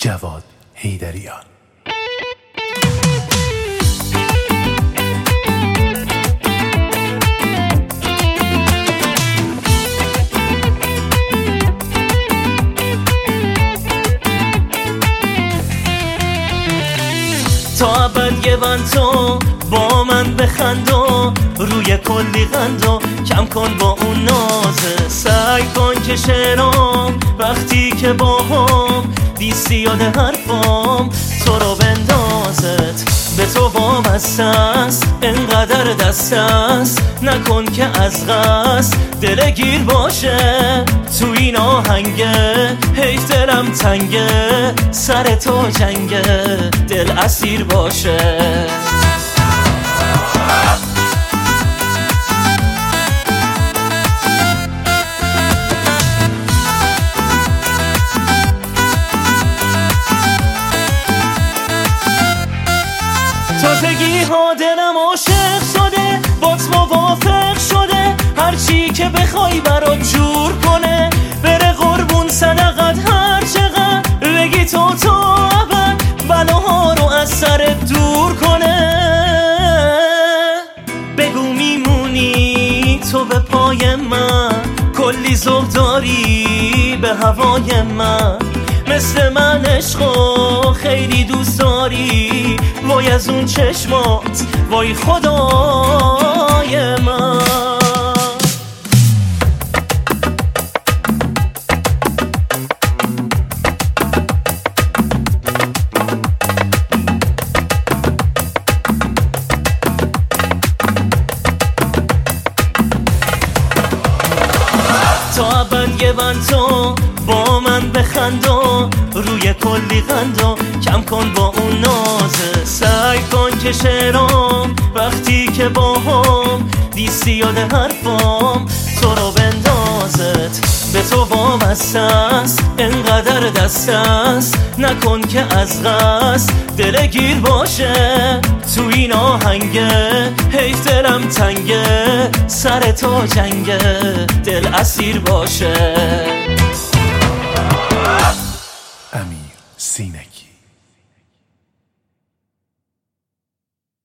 جواد حیدریان. تا ابد یه بند تو با من بخندو، روی کلی غندو کم کن با اون نازه. سعی کن که شعرام وقتی که با هم دیستی یاد حرفام تو رو بندازت. به تو وابسته است انقدر دست است، نکن که از قصد دلگیر باشه. تو این آهنگه حیف دلم تنگه، سر تو جنگه دل اسیر باشه. تازگی ها دلم عاشق شده، بات موافق شده، هرچی که بخوای برات جور کنه. بره قربون صدقت هر چقدر بگی تو ابد بلاها رو از سرت دور کنه. بگو میمونی تو به پای من، کلی ذوق داری به هوای من. مثل من عشقو خیلی دوست داری، وای از اون چشمات وای خدای من. تا ابد یه بند تو با من بخندو، روی کلی غندو کم کن با اون نازه. سعی کن که شعرام وقتی که با هم دیستی یاد حرفام تو رو بندازت. به تو وابسته است انقدر دست است، نکن که از قصد دلگیر باشه. تو این آهنگه حیف دلم تنگه، سر تو جنگه دل اسیر باشه. امیر سینک.